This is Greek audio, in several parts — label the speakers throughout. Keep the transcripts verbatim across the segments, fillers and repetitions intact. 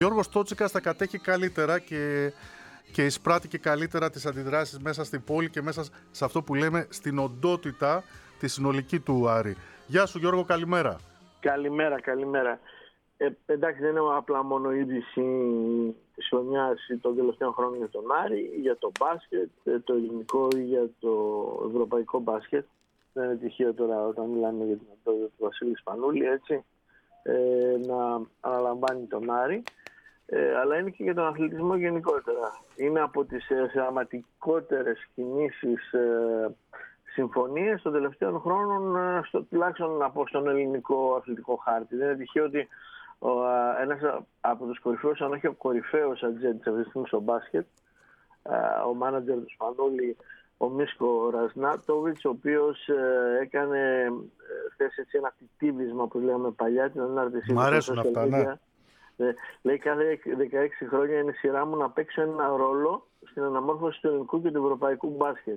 Speaker 1: Γιώργος Τότσικας τα κατέχει καλύτερα και, και εισπράττει και καλύτερα τις αντιδράσεις μέσα στην πόλη και μέσα σε αυτό που λέμε στην οντότητα τη συνολική του Άρη. Γεια σου Γιώργο, καλημέρα.
Speaker 2: Καλημέρα, καλημέρα. Ε, εντάξει, δεν είναι απλά μόνο η είδηση της χρονιάς των τελευταίων χρόνων για τον Άρη, για το μπάσκετ, το ελληνικό ή για το ευρωπαϊκό μπάσκετ. Δεν είναι τυχαίο τώρα όταν μιλάμε για την οντότητα του Βασίλη Σπανούλη, έτσι, ε, να αναλαμβάνει τον Άρη. Ε, αλλά είναι και για τον αθλητισμό γενικότερα. Είναι από τις ε, θεαματικότερες κινήσεις ε, συμφωνίες των τελευταίων χρόνων, ε, στο, τουλάχιστον από στον ελληνικό αθλητικό χάρτη. Δεν είναι τυχαίο ότι ο, ε, ένας από τους κορυφαίους, αν όχι ο κορυφαίος ατζέντης αυτή τη στιγμή στο μπάσκετ, ε, ο μάνατζερ του Σπανούλη, ο Μίσκο Ρασνάτοβιτς, ο οποίος ε, έκανε ε, θέση έτσι, ένα τιτίβισμα που λέγαμε παλιά, την ανάρτησή.
Speaker 1: Μ' αρέσουν αυτά, ναι.
Speaker 2: Ε, λέει κάθε δεκαέξι χρόνια είναι η σειρά μου να παίξω ένα ρόλο στην αναμόρφωση του ελληνικού και του ευρωπαϊκού μπάσκετ.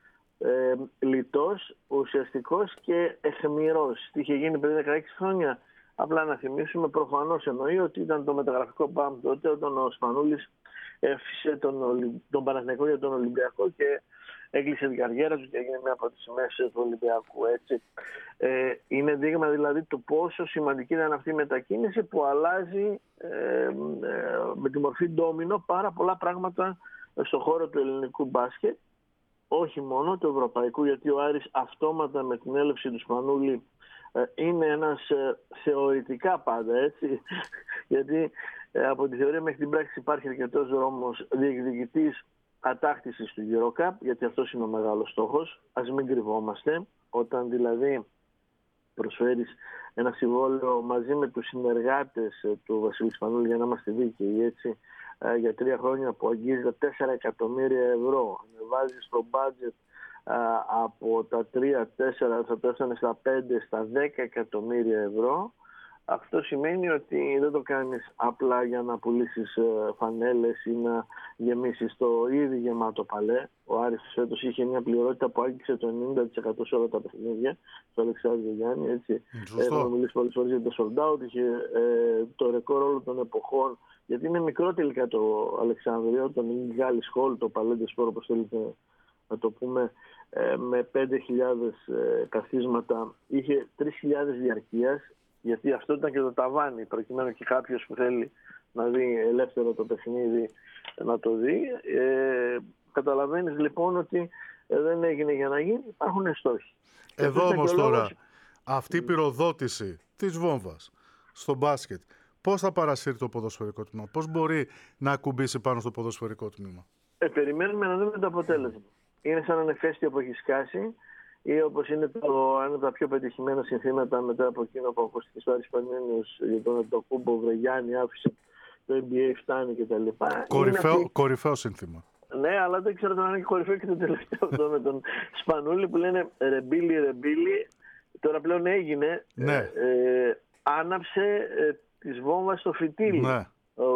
Speaker 2: Ε, λιτός, ουσιαστικός και εχμηρός. Τι είχε γίνει πριν δεκαέξι χρόνια. Απλά να θυμίσουμε, προφανώς εννοεί ότι ήταν το μεταγραφικό μπαμ τότε όταν ο Σπανούλης έφυσε τον, τον Παναθηναϊκό για τον Ολυμπιακό και έκλεισε την καριέρα του και έγινε μια από τις σημαίες του Ολυμπιακού. Έτσι. Ε, είναι δείγμα δηλαδή του πόσο σημαντική ήταν αυτή η μετακίνηση που αλλάζει ε, ε, με τη μορφή ντόμινο πάρα πολλά πράγματα στον χώρο του ελληνικού μπάσκετ. Όχι μόνο του ευρωπαϊκού, γιατί ο Άρης αυτόματα με την έλευση του Σπανούλη ε, είναι ένας ε, θεωρητικά πάντα, έτσι, γιατί ε, από τη θεωρία μέχρι την πράξη υπάρχει αρκετός δρόμος διεκδικητής κατάκτησης του EuroCup, γιατί αυτός είναι ο μεγάλος στόχος. Ας μην κρυβόμαστε. Όταν δηλαδή προσφέρεις ένα συμβόλαιο μαζί με τους συνεργάτες του Βασίλη Σπανούλη, για να είμαστε δίκαιοι, έτσι, για τρία χρόνια που αγγίζει τα τέσσερα εκατομμύρια ευρώ, βάζεις το budget από τα τρία τέσσερα, θα το έφτανε στα πέντε, στα δέκα εκατομμύρια ευρώ. Αυτό σημαίνει ότι δεν το κάνεις απλά για να πουλήσεις φανέλες ή να γεμίσεις το ήδη γεμάτο παλέ. Ο Άρης φέτος είχε μια πληρότητα που άγγιξε το ενενήντα τοις εκατό σε όλα τα παιχνίδια, στο Αλεξάνδριο Γιάννη. Έτσι. Έχουμε μιλήσει πολλές φορές για το sold out, είχε ε, το ρεκόρ όλων των εποχών, γιατί είναι μικρό τελικά το Αλεξάνδριο, το Μεγάλη Σχόλ, το Παλέντε Σπόρο, όπως θέλετε να το πούμε, ε, με πέντε χιλιάδες ε, καθίσματα, είχε τρεις χιλιάδες διαρκείας. Γιατί αυτό ήταν και το ταβάνι, προκειμένου και κάποιος που θέλει να δει ελεύθερο το παιχνίδι να το δει. Ε, καταλαβαίνεις λοιπόν ότι δεν έγινε για να γίνει, υπάρχουν στόχοι.
Speaker 1: Εδώ όμως τώρα, λόγος... αυτή η πυροδότηση της βόμβας στο μπάσκετ, πώς θα παρασύρει το ποδοσφαιρικό τμήμα, πώς μπορεί να ακουμπήσει πάνω στο ποδοσφαιρικό τμήμα?
Speaker 2: Ε, περιμένουμε να δούμε το αποτέλεσμα. Είναι σαν ένα ηφαίστειο που έχει σκάσει, ή όπως είναι το, ένα από τα πιο πετυχημένα συνθήματα μετά από εκείνο που ακούστηκε στο Άρης Πανιόνιος για τον Αντοκούμπο, Βρεγιάννη, άφησε το N B A, φτάνει κτλ.
Speaker 1: Κορυφαίο,
Speaker 2: αυτή...
Speaker 1: κορυφαίο σύνθημα.
Speaker 2: Ναι, αλλά δεν ξέρω αν είναι κορυφαίο και το τελευταίο αυτό με τον Σπανούλη που λένε ρεμπίλι, ρεμπίλι. Τώρα πλέον έγινε,
Speaker 1: ναι.
Speaker 2: ε, ε, άναψε ε, της βόμβας στο φυτίλι.
Speaker 1: Ναι.
Speaker 2: Ο,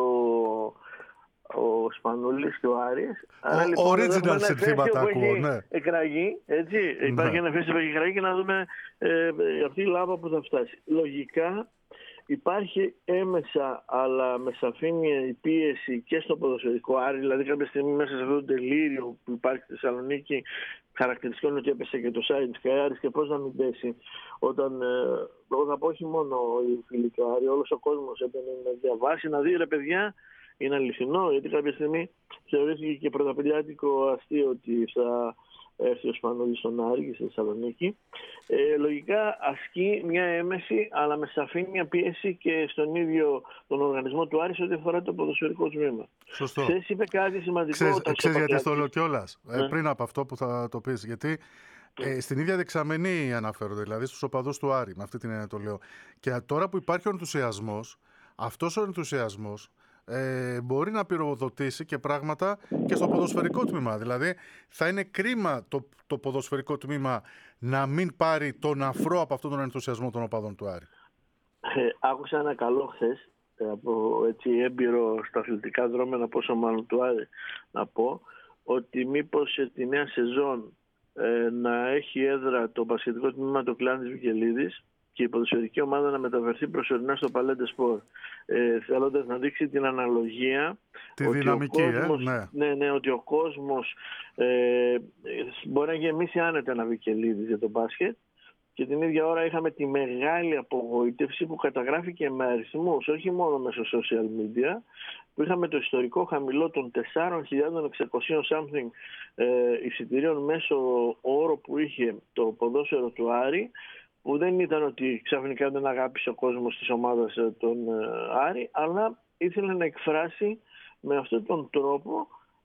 Speaker 2: ο Σπανούλης και ο Άρης.
Speaker 1: Ο, λοιπόν, original συνθήματα ακούω, ναι.
Speaker 2: Εκραγεί, έτσι. Ναι. Υπάρχει ένα φέστημα που έχει εκραγεί και να δούμε ε, αυτή η λάβα που θα φτάσει. Λογικά υπάρχει έμεσα, αλλά με σαφήνεια η πίεση και στο ποδοσφαιρικό Άρη. Δηλαδή κάποια στιγμή μέσα σε αυτό το τελείριο που υπάρχει στη Θεσσαλονίκη, χαρακτηριστικό είναι ότι έπεσε και το site της Άρης και πώς να μην πέσει. Όταν, ε, εγώ θα πω όχι μόνο οι φίλοι του Άρη, όλος ο κόσμος έπαιρνε να διαβάσει, να δει ρε παιδιά. Είναι αληθινό, γιατί κάποια στιγμή θεωρήθηκε και πρωταπηλιάτικο αστείο ότι θα έρθει ο Σπανούλης στον Άρη και στη Θεσσαλονίκη. Ε, λογικά ασκεί μια έμεση, αλλά με σαφήνεια πίεση και στον ίδιο τον οργανισμό του Άρη ό,τι αφορά το ποδοσφαιρικό τμήμα.
Speaker 1: Σωστό.
Speaker 2: Ξέρεις, είπε κάτι σημαντικό.
Speaker 1: Ξέρεις, ξέρεις γιατί το λέω κιόλας,
Speaker 2: ναι.
Speaker 1: ε, πριν από αυτό που θα το πεις. Γιατί ε, στην ίδια δεξαμενή αναφέρονται, δηλαδή στους οπαδούς του Άρη, με αυτή την έννοια το λέω. Και τώρα που υπάρχει ο ενθουσιασμός, αυτός ο ενθουσιασμός Ε, μπορεί να πυροδοτήσει και πράγματα και στο ποδοσφαιρικό τμήμα. Δηλαδή θα είναι κρίμα το, το ποδοσφαιρικό τμήμα να μην πάρει τον αφρό από αυτόν τον ενθουσιασμό των οπαδών του Άρη.
Speaker 2: Ε, άκουσα ένα καλό χθες από έτσι, έμπειρο στα αθλητικά δρόμενα, πόσο μάλλον του Άρη, να πω ότι μήπως σε τη νέα σεζόν ε, να έχει έδρα το μπασκετικό τμήμα του Κλάνης Βικελίδης, και η ποδοσφαιρική ομάδα να μεταφερθεί προσωρινά στο Παλέντε Σπορ, ε, θέλοντας να δείξει την αναλογία,
Speaker 1: τη
Speaker 2: ότι
Speaker 1: δυναμική,
Speaker 2: ο κόσμος,
Speaker 1: ε, ναι.
Speaker 2: Ναι, ναι, ότι ο κόσμος ε, μπορεί να γεμίσει άνετα ένα Βικελίδης για το μπάσκετ, και την ίδια ώρα είχαμε τη μεγάλη απογοήτευση που καταγράφηκε με αριθμούς, όχι μόνο μέσω social media, που είχαμε το ιστορικό χαμηλό των τέσσερις χιλιάδες εξακόσια something ε, εισιτηρίων μέσω όρο που είχε το ποδόσφαιρο του Άρη, που δεν ήταν ότι ξαφνικά δεν αγάπησε ο κόσμος της ομάδας των Άρη, αλλά ήθελε να εκφράσει με αυτόν τον τρόπο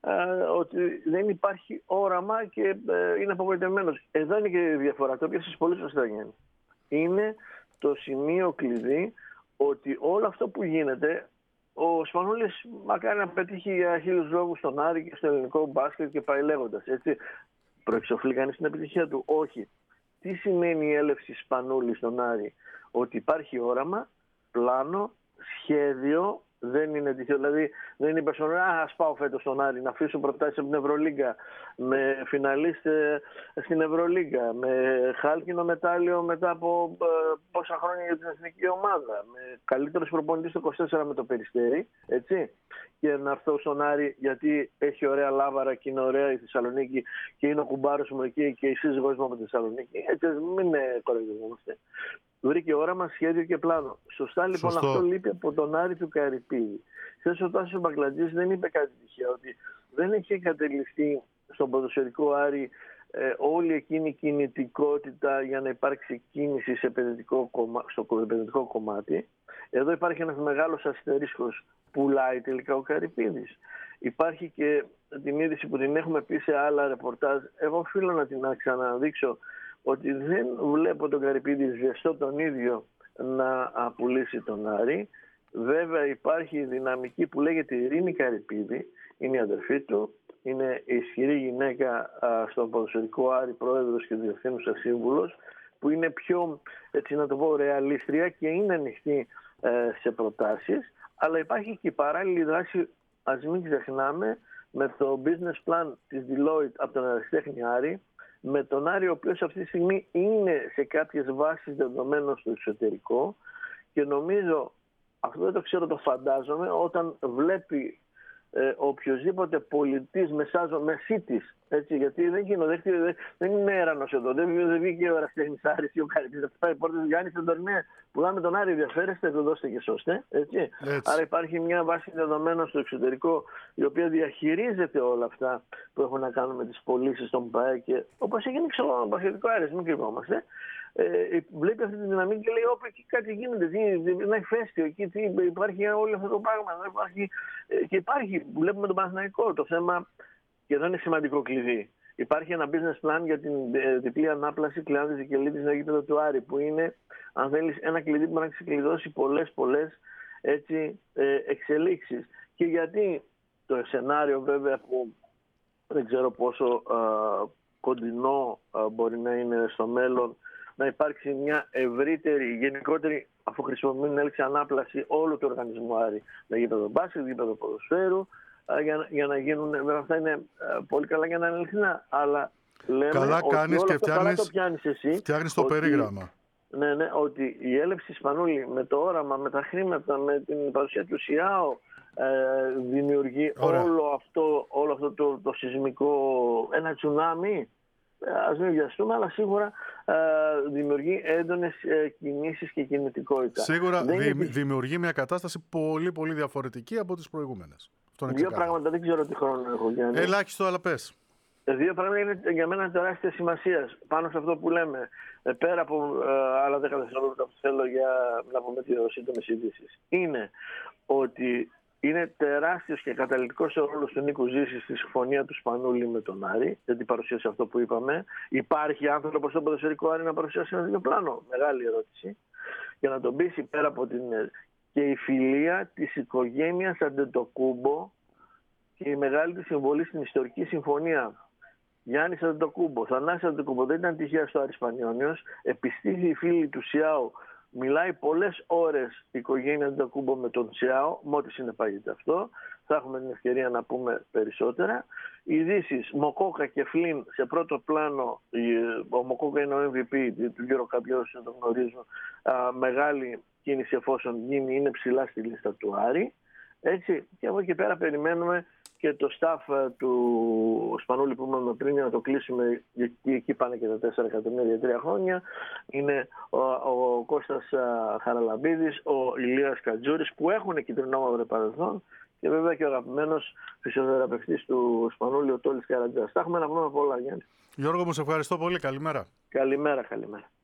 Speaker 2: ότι δεν υπάρχει όραμα και είναι απογοητευμένος. Εδώ είναι και η διαφορά, το οποίο σας πολύ σωστά γίνει. Είναι το σημείο κλειδί ότι όλο αυτό που γίνεται, ο Σπανούλης μακάρι να πετύχει για χίλιους λόγους στον Άρη και στο ελληνικό μπάσκετ και πάει λέγοντας. Έτσι, προεξοφλεί κανείς την επιτυχία του? Όχι. Τι σημαίνει η έλευση Σπανούλη στον Άρη? Ότι υπάρχει όραμα, πλάνο, σχέδιο. Δεν είναι τυχαίο. Δηλαδή, δεν είναι υπερσονικά, ας πάω φέτος στον Άρη να αφήσω προτάσεις από την Ευρωλίγκα, με φιναλίστ στην Ευρωλίγκα, με χάλκινο μετάλλιο μετά από ε, πόσα χρόνια για την εθνική ομάδα, με καλύτερος προπονητής το είκοσι τέσσερα με το Περιστέρι, έτσι. Και να έρθω στον Άρη γιατί έχει ωραία λάβαρα και είναι ωραία η Θεσσαλονίκη και είναι ο κουμπάρος μου εκεί και η σύζυγός μου από τη Θεσσαλονίκη. Έτσι, μην κοροϊδευόμαστε. Βρήκε όραμα, σχέδιο και πλάνο. Σωστά λοιπόν. Σωστό. Αυτό λείπει από τον Άρη του Καρυπίδη. Χθες ο Τάσος Μπαγκλατζής δεν είπε κάτι τυχαίο, ότι δεν έχει εγκατελειφθεί στον ποδοσφαιρικό Άρη ε, όλη εκείνη η κινητικότητα για να υπάρξει κίνηση σε επενδυτικό κομμά... στο επενδυτικό κομμάτι. Εδώ υπάρχει ένας μεγάλος αστερίσκος. Πουλάει τελικά ο Καρυπίδης. Υπάρχει και την είδηση που την έχουμε πει σε άλλα ρεπορτάζ. Εγώ οφείλω να την ξαναδείξω, ότι δεν βλέπω τον Καρυπίδη ζεστό τον ίδιο να πουλήσει τον Άρη. Βέβαια υπάρχει η δυναμική που λέγεται Ειρήνη Καρυπίδη, είναι η αδερφή του, είναι η ισχυρή γυναίκα στον ποδοσφαιρικό Άρη, πρόεδρος και διευθύνουσα σύμβουλος, που είναι πιο, έτσι να το πω, ρεαλίστρια και είναι ανοιχτή σε προτάσεις. Αλλά υπάρχει και η παράλληλη δράση, ας μην ξεχνάμε, με το business plan της Deloitte από τον Αριστέχνη Άρη, με τον Άρη ο οποίος αυτή τη στιγμή είναι σε κάποιες βάσεις δεδομένων στο εξωτερικό, και νομίζω, αυτό δεν το ξέρω, το φαντάζομαι, όταν βλέπει ε, οποιοσδήποτε πολιτής μεσάζω μεσίτης, έτσι, γιατί δεν γίνονται, δεν, δεν είναι έρανος εδώ, δεν, δεν βγήκε ο Αριστέχνης Άρης ή ο Καρυπίδης, θα πάει πόρτες Γιάννης στον Τορνέ, πουλάμε τον Άρη, ενδιαφέρεστε, το δώστε και σώστε, έτσι. έτσι. Άρα υπάρχει μια βάση δεδομένων στο εξωτερικό, η οποία διαχειρίζεται όλα αυτά που έχουν να κάνουν με τις πωλήσεις των ΠΑΕ, και όπως έγινε και στο πασχετικό Άρης, μην κρυβόμαστε. Ε, βλέπει αυτή τη δυναμική και λέει: Όπα, εκεί κάτι γίνεται, ένα ηφαίστειο, εκεί τι, υπάρχει όλο αυτό το πράγμα. Δεν υπάρχει, ε, και υπάρχει, βλέπουμε τον Παναθηναϊκό, το θέμα, και εδώ είναι σημαντικό κλειδί. Υπάρχει ένα business plan για την ε, διπλή ανάπλαση Κλεάνθης Βικελίδης στο γήπεδο του Άρη, που είναι, αν θέλεις, ένα κλειδί που μπορεί να ξεκλειδώσει πολλές, πολλές έτσι, ε, εξελίξεις. Και γιατί το σενάριο, βέβαια, που δεν ξέρω πόσο ε, κοντινό ε, μπορεί να είναι στο μέλλον, να υπάρξει μια ευρύτερη, γενικότερη, αφού χρησιμοποιούν την έλξη, ανάπλαση όλου του οργανισμού Άρη, με γήπεδο μπάσκετ, γήπεδο ποδοσφαίρου, για, για να γίνουν, βέβαια αυτά είναι πολύ καλά για να είναι αληθινά, αλλά λέμε
Speaker 1: καλά
Speaker 2: ότι
Speaker 1: κάνεις
Speaker 2: όλο
Speaker 1: και
Speaker 2: αυτό καλά το πιάνεις εσύ.
Speaker 1: Φτιάχνεις το
Speaker 2: ότι,
Speaker 1: περίγραμμα.
Speaker 2: Ναι, ναι, ότι η έλευση Σπανούλη με το όραμα, με τα χρήματα, με την παρουσία του ΣΙΑΟ, ε, δημιουργεί όλο αυτό, όλο αυτό το, το σεισμικό, ένα τσουνάμι. Ας μην βιαστούμε, αλλά σίγουρα ε, δημιουργεί έντονες ε, κινήσεις και κινητικότητα.
Speaker 1: Σίγουρα δη, είναι... δημιουργεί μια κατάσταση πολύ πολύ διαφορετική από τις προηγούμενες.
Speaker 2: Δύο πράγματα, δεν ξέρω τι χρόνο έχω, Γιάννη.
Speaker 1: Ελάχιστο, αλλά πες.
Speaker 2: Δύο πράγματα είναι για μένα τεράστια σημασία πάνω σε αυτό που λέμε. Ε, πέρα από ε, άλλα δέκα δευτερόλεπτα που θέλω για να πούμε δύο σύντομες ειδήσεις. Είναι ότι είναι τεράστιος και καταλυτικός ο ρόλος του Νίκου Ζήση στη συμφωνία του Σπανούλη με τον Άρη, γιατί παρουσίασε αυτό που είπαμε. Υπάρχει άνθρωπος στο ποδοσφαιρικό Άρη να παρουσιάσει ένα τέτοιο πλάνο? Μεγάλη ερώτηση. Για να τον πείσει πέρα από την. Και η φιλία της οικογένειας Αντετοκούμπο και η μεγάλη της συμβολή στην ιστορική συμφωνία. Γιάννης Αντετοκούμπο, Θανάσης Αντετοκούμπο, δεν ήταν τυχαία στο Άρης Πανιώνιος. Επιστήθη οι φίλοι του ΣΙΑΟ Μιλάει πολλές ώρες η οικογένεια Αντετοκούνμπο με τον Τσιάο, με ό,τι συνεπάγεται αυτό. Θα έχουμε την ευκαιρία να πούμε περισσότερα. Οι ειδήσεις Μοκόκα και Φλιν σε πρώτο πλάνο. Ο Μοκόκα είναι ο εμ βι πι του EuroCup, όσοι δεν το γνωρίζω. Μεγάλη κίνηση εφόσον γίνει, είναι ψηλά στη λίστα του Άρη. Έτσι, και από εκεί πέρα περιμένουμε και το staff του Σπανούλη που είπαμε πριν, για να το κλείσουμε, γιατί εκεί πάνε και τα τέσσερα εκατομμύρια για τρία χρόνια. Είναι ο, ο Κώστας Χαραλαμπίδης, ο Ηλίας Κατζούρης, που έχουν κυτρινόμαυρο παρελθόν, και βέβαια και ο αγαπημένος φυσιοθεραπευτής του Σπανούλη, ο Τόλης Καρατζάς. Τα έχουμε να πούμε πολλά, Γιάννη.
Speaker 1: Γιώργο μου, σε ευχαριστώ πολύ. Καλημέρα.
Speaker 2: Καλημέρα, καλημέρα.